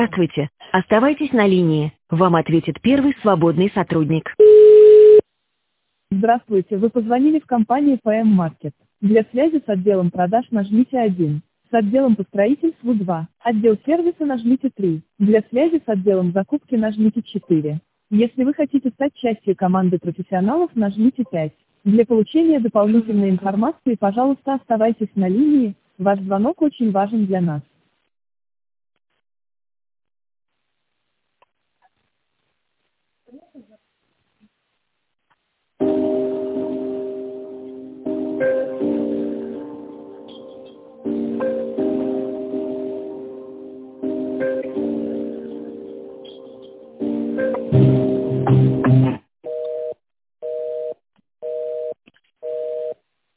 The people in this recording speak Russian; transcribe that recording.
Здравствуйте. Оставайтесь на линии. Вам ответит первый свободный сотрудник. Здравствуйте, вы позвонили в компанию PM Market. Для связи с отделом продаж нажмите 1. С отделом по строительству 2. Отдел сервиса нажмите 3. Для связи с отделом закупки нажмите 4. Если вы хотите стать частью команды профессионалов, нажмите 5. Для получения дополнительной информации, пожалуйста, оставайтесь на линии. Ваш звонок очень важен для нас.